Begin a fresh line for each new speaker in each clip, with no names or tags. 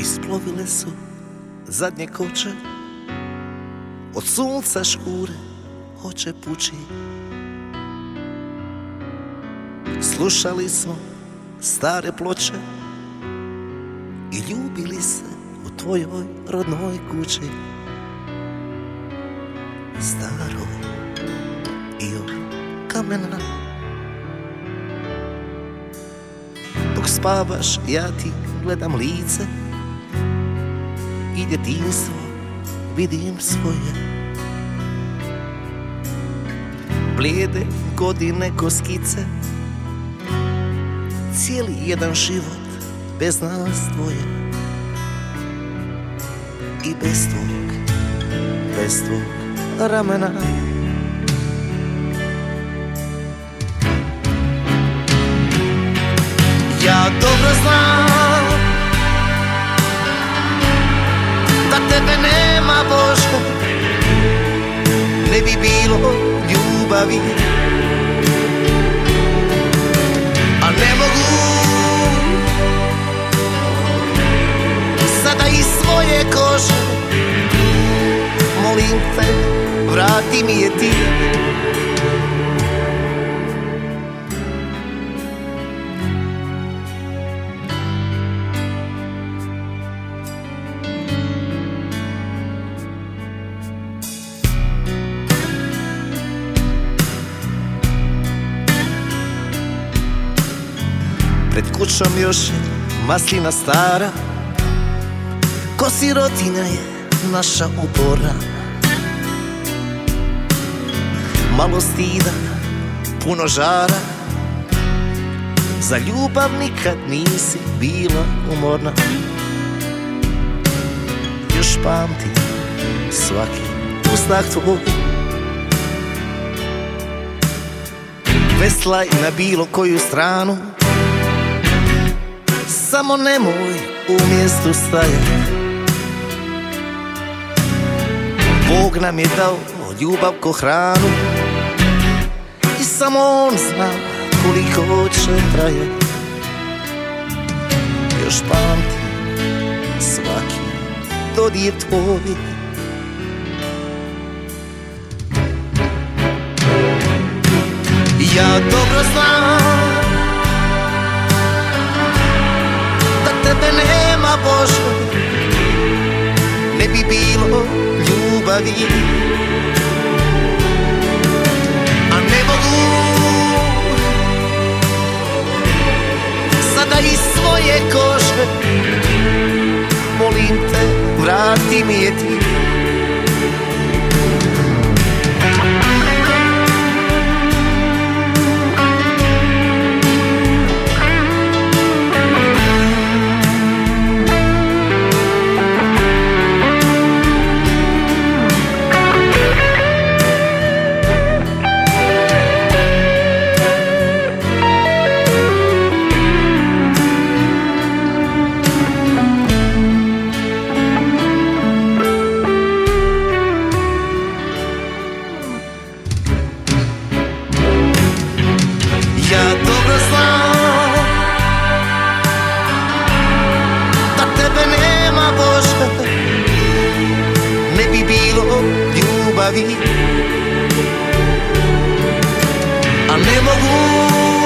Isplovile su zadnje koče, od sunca škure oče puči. Slušali smo stare ploče i ljubili se u tvojoj rodnoj kući, staroj i od kamena. Dok spavaš ja ti gledam lice i djetinjstvo vidim svoje. Blijede godine ko skice, cijeli jedan život bez nas dvoje. I bez tvog ramena. Ja dobro znam da tebe nema, Bože, ne bi bilo ljubavi. A ne mogu sada iz svoje kože, molim te, vrati mi je ti. Pred kućom još maslina stara, ko sirotinja je naša upora. Malo stida, puno žara, za ljubav nikad nisi bila umorna. Još pamtim svaki uzdah tvoj, veslaj na bilo koju stranu, samo nemoj u mjestu stajati. Bog nam je dao ljubav ko hranu i samo On zna koliko će trajati. Još pamtim svaki dodir tvoj. Ja dobro znam da tebe nema, Bože, ne bi bilo ljubavi. A ne mogu sada iz svoje kože, molim te, vrati mi je ti. Ja dobro znam da tebe nema, Bože, ne bi bilo ljubavi. A ne mogu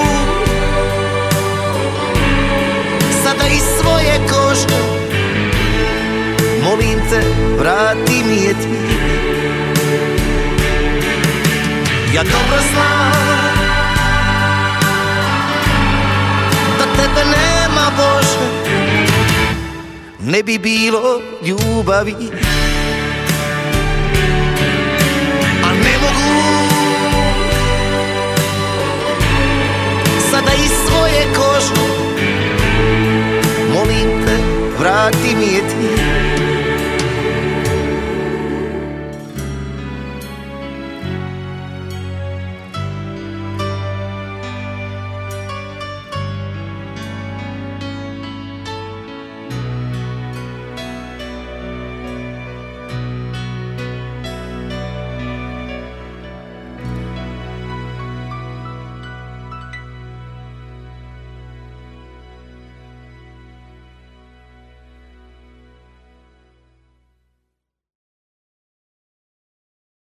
sada iz svoje kože, molim te, vrati mi je ti. Ja dobro znam tebe nema, Bože, ne bi bilo ljubavi.